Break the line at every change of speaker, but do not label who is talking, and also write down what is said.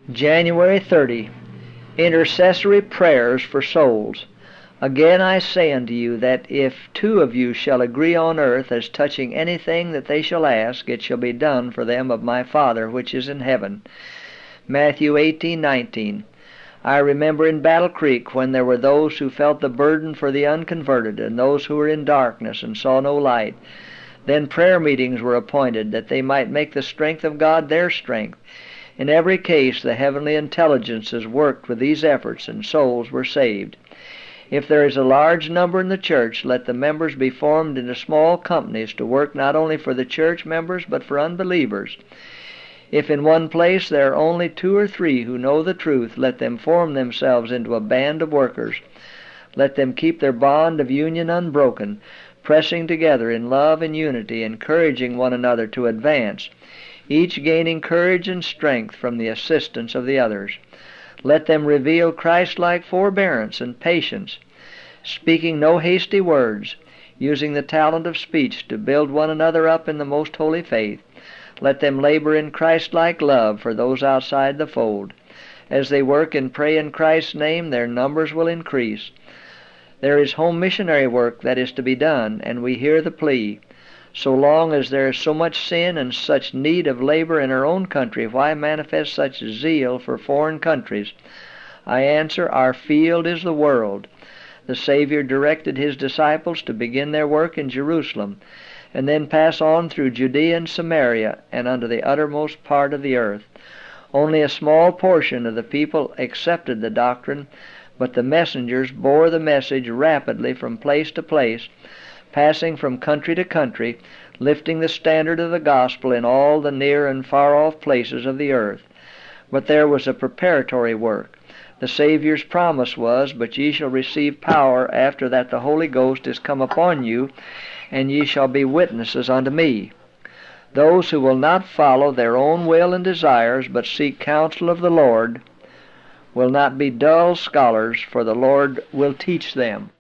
January 30. Intercessory prayers for souls. Again I say unto you that if two of you shall agree on earth as touching anything that they shall ask, it shall be done for them of my Father which is in heaven. Matthew 18:19. I remember in Battle Creek when there were those who felt the burden for the unconverted and those who were in darkness and saw no light. Then prayer meetings were appointed that they might make the strength of God their strength. In every case the heavenly intelligences worked with these efforts and souls were saved. If there is a large number in the church, let the members be formed into small companies to work not only for the church members but for unbelievers. If in one place there are only 2 or 3 who know the truth, let them form themselves into a band of workers. Let them keep their bond of union unbroken, pressing together in love and unity, encouraging one another to advance, each gaining courage and strength from the assistance of the others. Let them reveal Christ-like forbearance and patience, speaking no hasty words, using the talent of speech to build one another up in the most holy faith. Let them labor in Christ-like love for those outside the fold. As they work and pray in Christ's name, their numbers will increase. There is home missionary work that is to be done, and we hear the plea. So long as there is so much sin and such need of labor in our own country, why manifest such zeal for foreign countries? I answer, our field is the world. The Savior directed his disciples to begin their work in Jerusalem, and then pass on through Judea and Samaria and unto the uttermost part of the earth. Only a small portion of the people accepted the doctrine, but the messengers bore the message rapidly from place to place, passing from country to country, lifting the standard of the gospel in all the near and far-off places of the earth. But there was a preparatory work. The Savior's promise was, "But ye shall receive power after that the Holy Ghost is come upon you, and ye shall be witnesses unto me." Those who will not follow their own will and desires, but seek counsel of the Lord, will not be dull scholars, for the Lord will teach them.